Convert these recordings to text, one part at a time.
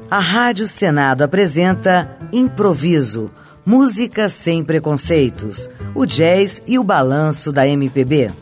A Rádio Senado apresenta Improviso, música sem preconceitos, o jazz e o balanço da MPB.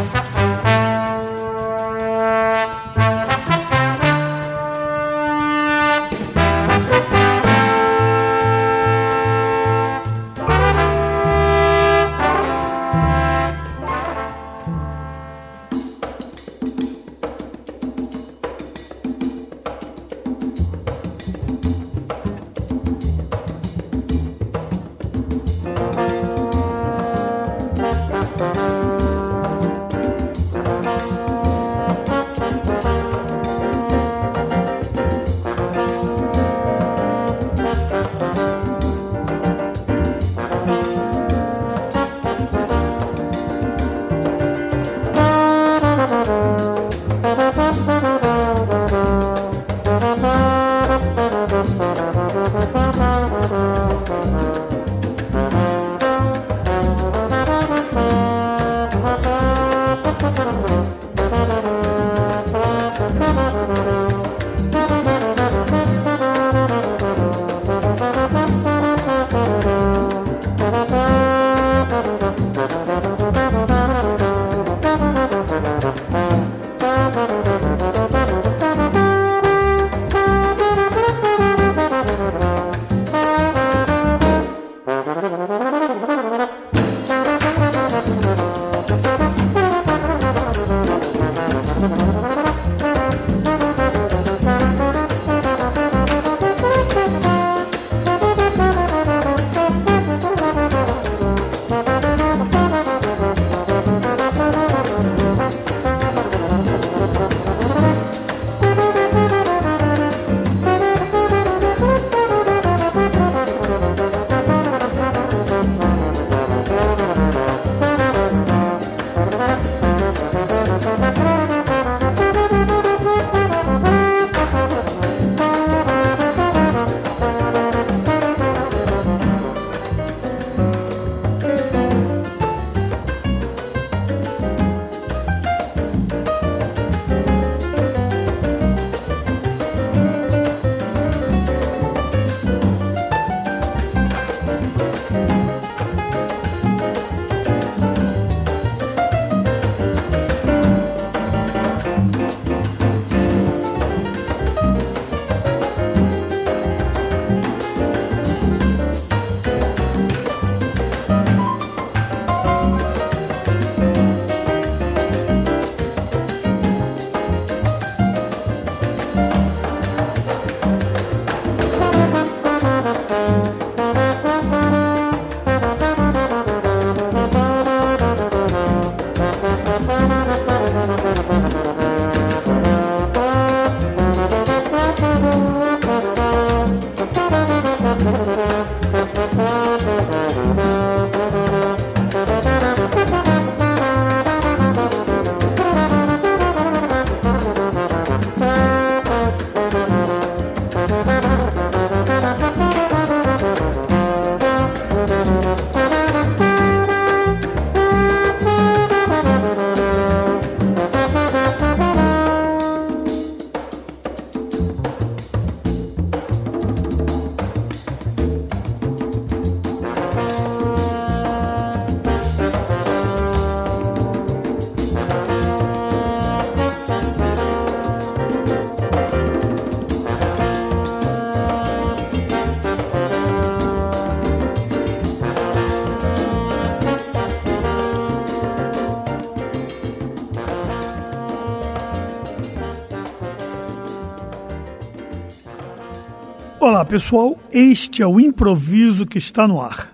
Olá pessoal, este é o Improviso que está no ar.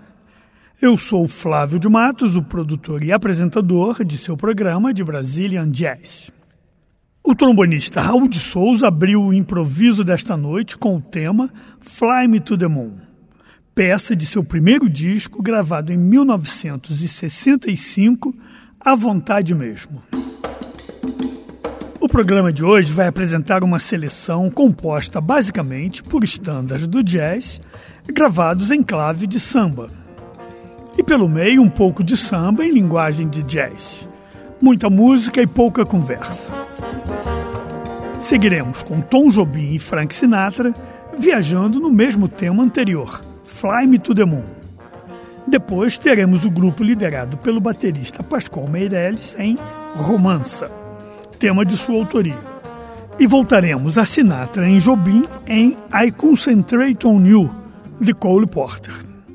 Eu sou o Flávio de Matos, o produtor e apresentador de seu programa de Brazilian Jazz. O trombonista Raul de Souza abriu o improviso desta noite com o tema Fly Me to the Moon, peça de seu primeiro disco gravado em 1965, À Vontade Mesmo. O programa de hoje vai apresentar uma seleção composta basicamente por estándares do jazz gravados em clave de samba. E pelo meio um pouco de samba em linguagem de jazz. Muita música e pouca conversa. Seguiremos com Tom Jobim e Frank Sinatra, viajando no mesmo tema anterior, Fly Me to the Moon. Depois teremos o grupo liderado pelo baterista Pascoal Meirelles em Romança, tema de sua autoria. E voltaremos a Sinatra em Jobim em I Concentrate on You, de Cole Porter.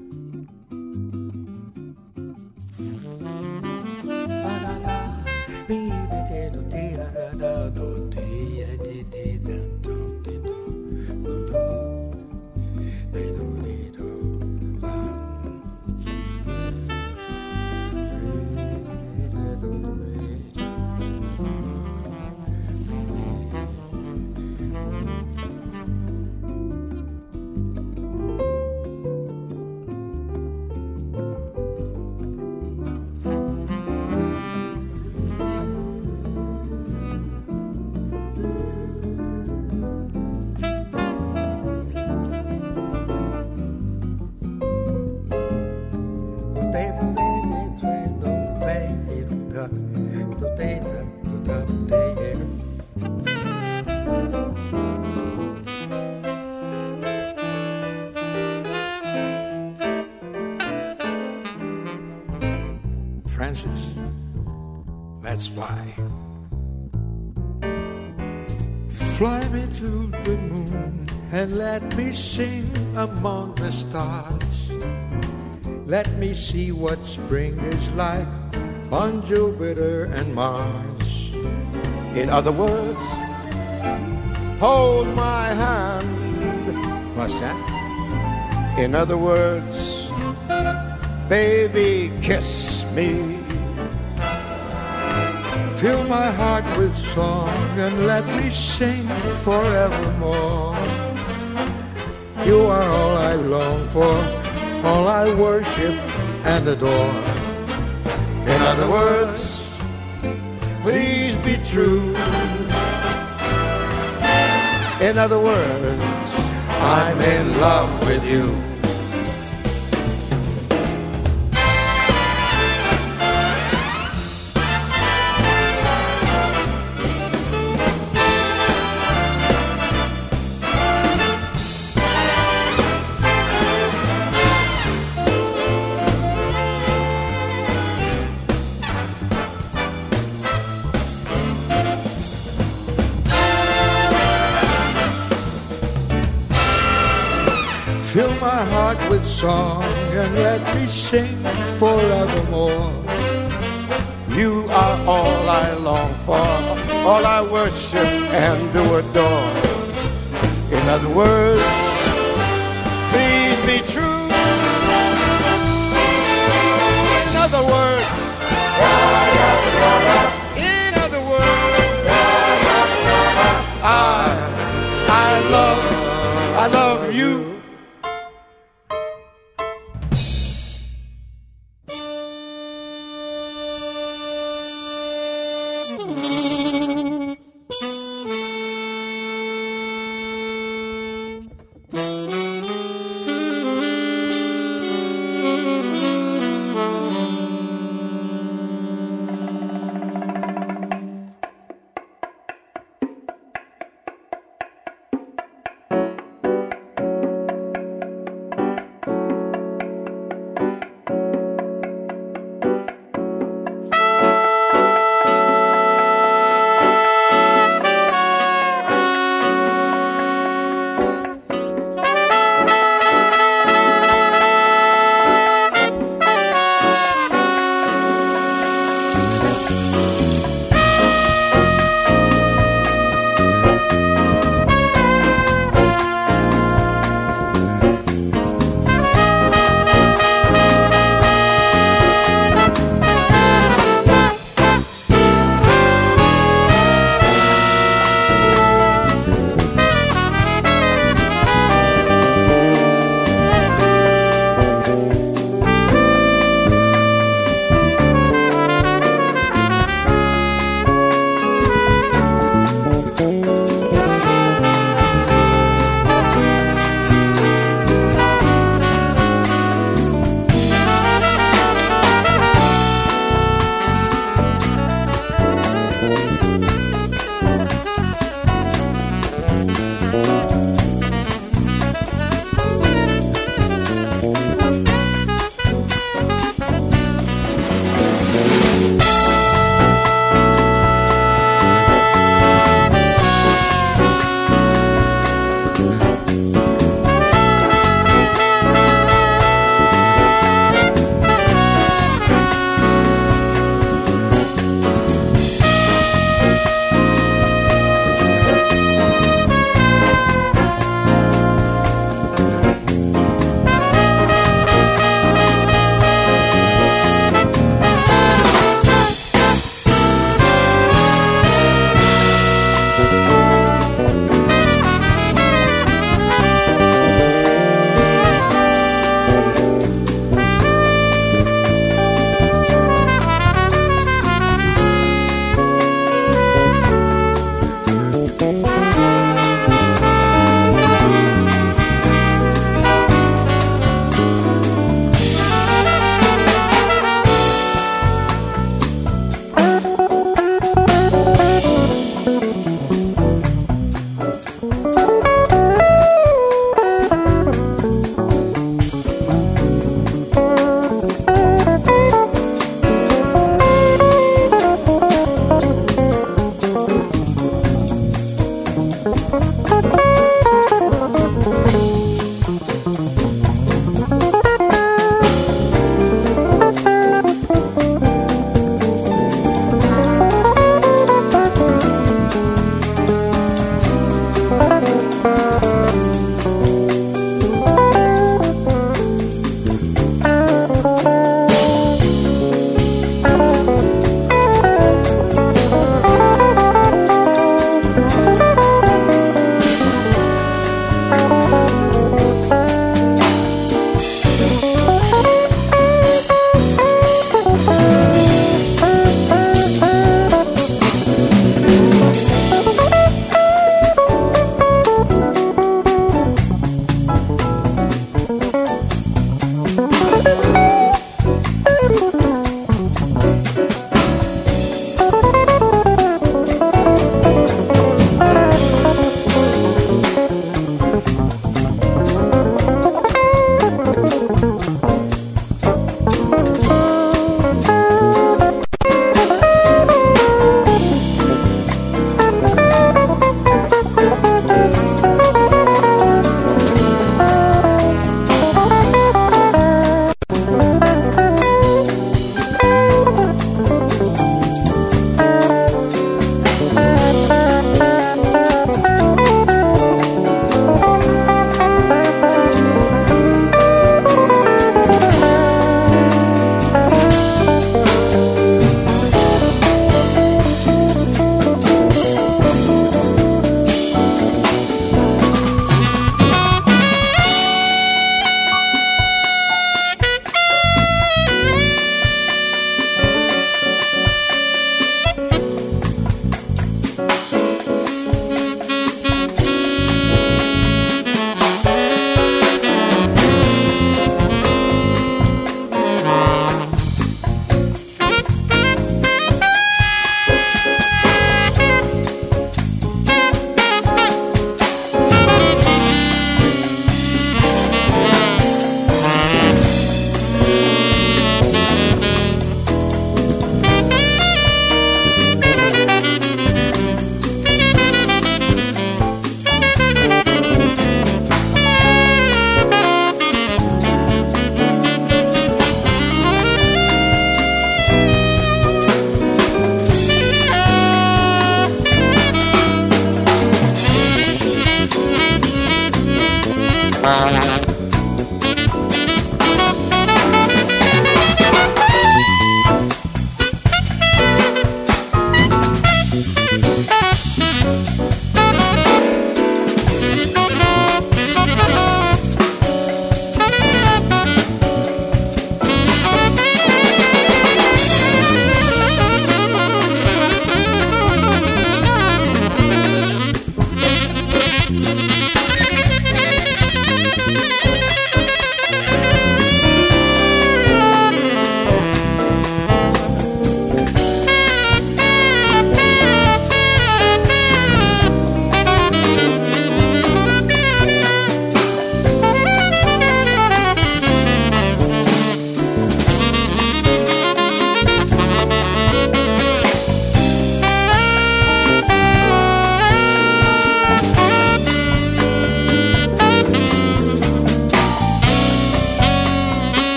Francis, let's fly. Fly me to the moon and let me sing among the stars. Let me see what spring is like on Jupiter and Mars. In other words, hold my hand. What's that? In other words, baby, kiss me. Fill my heart with song and let me sing forevermore. You are all I long for, all I worship and adore. In other words, please be true. In other words, I'm in love with you. Fill my heart with song and let me sing forevermore. You are all I long for, all I worship and do adore. In other words, please be true. In other words, in other words, I love you.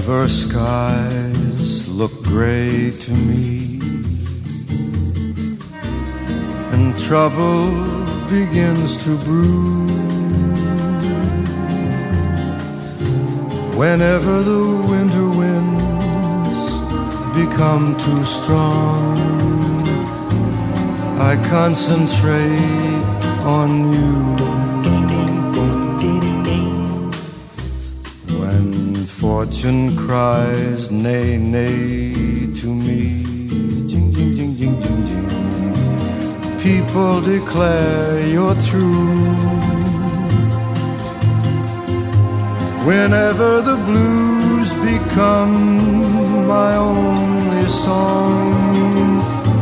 Whenever skies look gray to me and trouble begins to brew, whenever the winter winds become too strong, I concentrate on you. When fortune cries nay, nay to me, jing, jing, jing, jing, jing, jing, people declare you're through. Whenever the blues become my only song,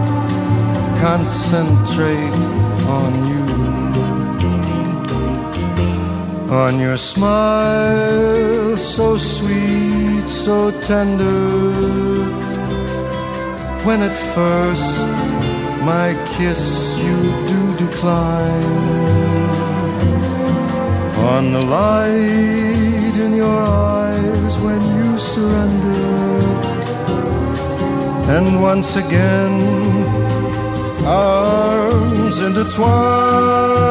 concentrate on you, on your smile so sweet, so tender, when at first my kiss you do decline, on the light in your eyes when you surrender, and once again arms intertwine.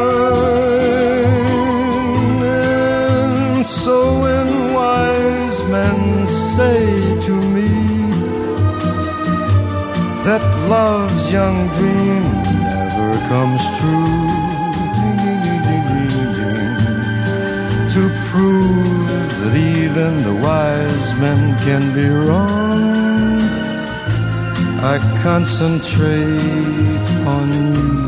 And so when wise men say to me that love's young dream never comes true, to prove that even the wise men can be wrong, I concentrate on you.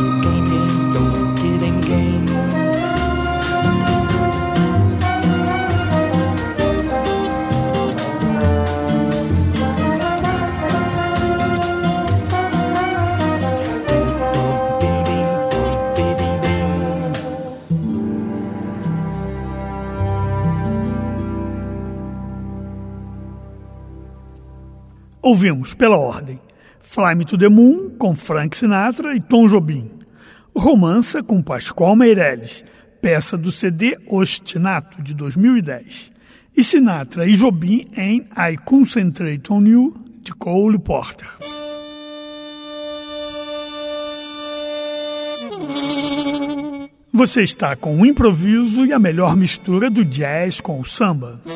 Ouvimos, pela ordem, Fly Me to the Moon, com Frank Sinatra e Tom Jobim. Romança, com Pascoal Meirelles, peça do CD Ostinato, de 2010. E Sinatra e Jobim em I Concentrate on You, de Cole Porter. Você está com o improviso e a melhor mistura do jazz com o samba.